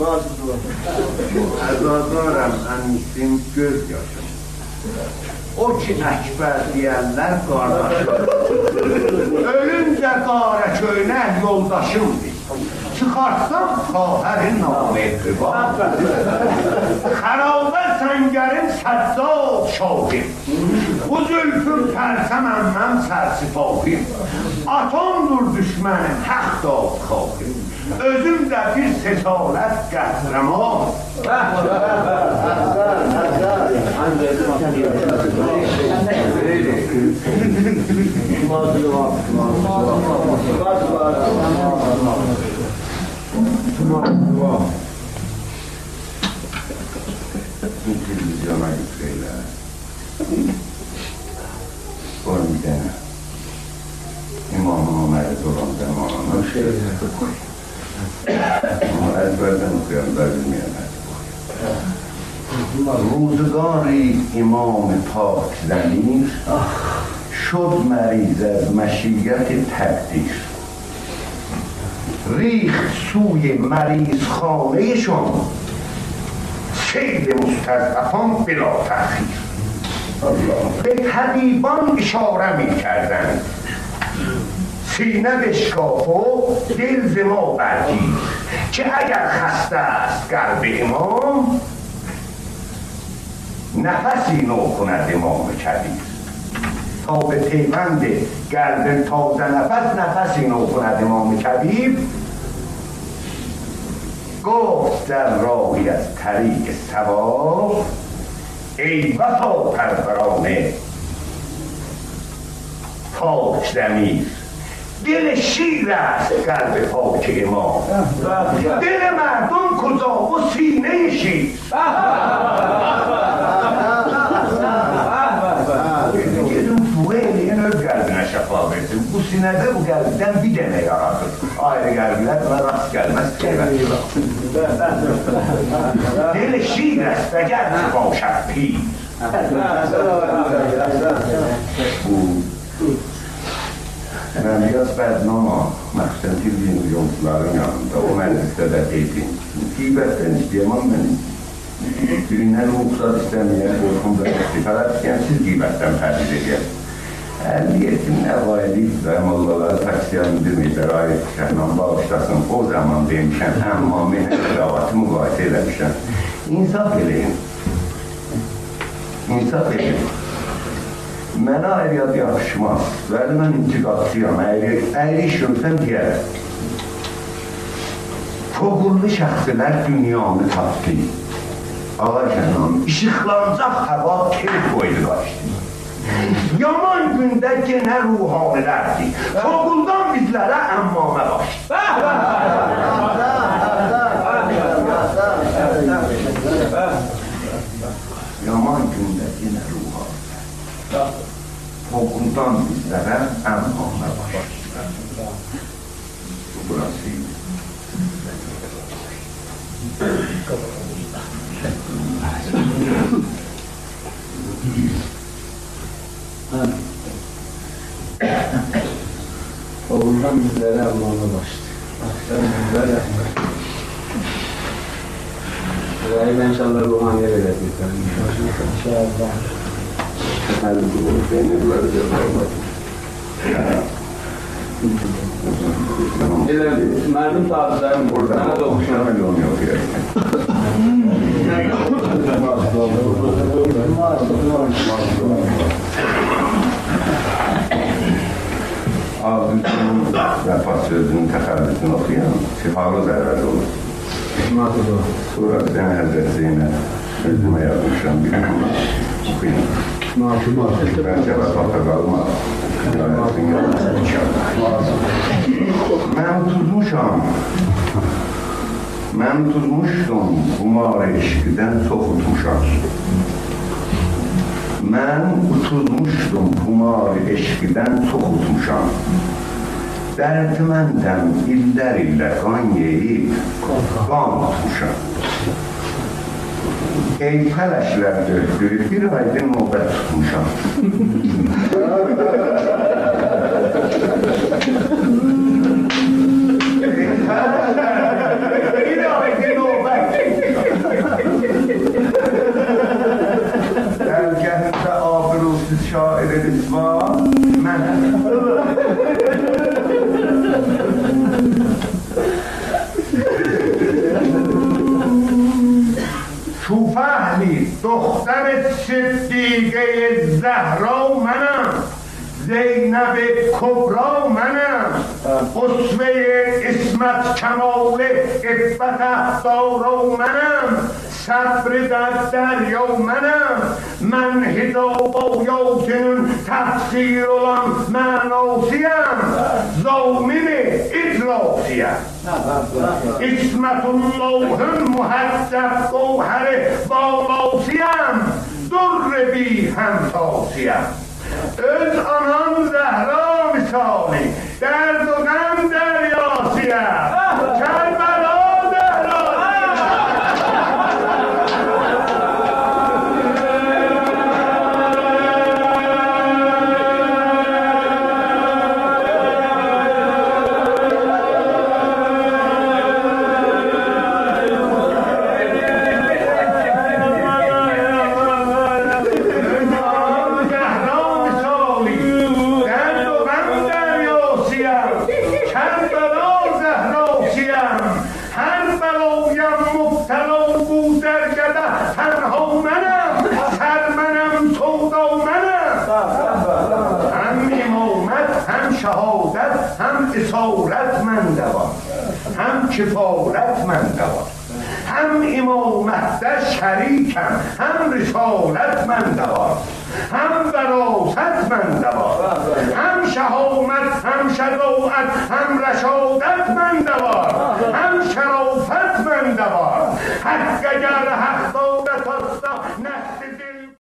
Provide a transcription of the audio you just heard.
Əzadlarım ənisim göz yaşım. O ki əkbər deyənlər qardaşım. Ölüncə qara köynək yoldaşımdır. Çıxarsam xahərin namı qıbar. Xərabə səngərin səccad şahim. Bu zülfüm tərsəm əmməm sərsifahim. Atamdır düşmənim həq dad xahim. Özüm də bir sesalət qəhrəman. Bu televizyona yüksəklə. Qoyun bir dənə. İmamın məruz olan zamanına şeylər qoy. Ama ezberden okuyanlar bilmeyenler. روزگاری امام پاک ضمیر شد مریض از مشیت تقدیر ریخت سوی مریض خانهشان سیل مستضعفان بلا تأخیر به طبیبان اشاره می کردند سینه بشکاف و دل ز ما برگیر که اگر خسته است قلب امام نفسی نو کند امام کبیر تا به پیوند قلب تازه نفسی نو کند امام کبیر گفت در راهی از طریق ثواب ای وفا پرورانه پاک ضمیر دل شیر است قلب پاک امام دل مردم کجا و سینه شیر şəfa versin. Bu sinədə bu qəlbdən bir dənə yaratır. Ayrı qəlblər buna rast gəlməz. Dil şir است اگر باشد پیر. Mən biraz bədnama, məxsən televizyoncuların yanında, o məclisdə də deydim. Qeybətdən istəyəməm mən. Birindən ruhsat istəməyən, qorxumda istifadət istəyən, siz qeybətdən fərdiz edəyəm. Əhliyyətin əvayəli və mollaları taksiyə indirməklər, ayət şəhnan bağışlasın, o zaman demişəm, əmma mənə qıravatı müqayisə eləmişəm. İnsaf eləyin. İnsaf eləyin. Mənə əyriyat yaxışmaz, vəli mən intiqadsıyam, əyri iş görsəm deyərəm. Çoğullu şəxsilər dünyanı tapdı. Ağa şəhnan, işıqlanacaq həva kel qoydu qaçdı. Yaman gündə genə ruhanilərdir. Çoğuldan bizlərə əmmamə başdı. Yaman gündə genə ruhanilərdir. Çoğuldan bizlərə əmmamə başdı. Burası idi. Oğuldan bizlere Allah'a başladı. Akşam bizlere Burayı inşallah ruhaniye verecek. İnşallah. Hadi bu beni bırakacak olmadı. Merdum tarzlarım burada. Bana da okuşan. Öyle olmuyor yani. Ağzının vəfa sözünün təxəllüsünü oxuyan şifalı zərəli olur. Sonra bir dənə Həzrət Zeynə özümə yazmışam, bir gün ona oxuyun. Bəlkə vəfata qalmaz. Mən tutmuşdum qumar eşqdən çox utmuşam. Mən tutmuşdum qumar eşqdən çox utmuşam. Dərdməndəm illər qan yeyib, qan tutmuşam. Ey pələşlər dözdürüb, bir aydın növbət tutmuşam. Bir aydın növbət شاعر رسوا من توفهلی دختر صدیقه زهرا منم، زینب کبرا منم، اسوه عصمت کمال عفت دارا منم، صبر در دریا منم، من هدایاتının tefsir olan manasıyam, zâmin idrasıyam. İsmetullah'ın muhaddef gavheri bağlasıyam, durr bi hemtasıyam. Öz anam Zehra misali, derd و غم deryasıyam. Kerbela شهادت هم اسارت من دوام، هم کفارت من دوام، هم امامت در شریکم، هم رسالت من دوام، هم وراثت من دوام، هم شهامت، هم شجاعت، هم رشادت من دوام، هم شرافت من دوام. حق اگر حق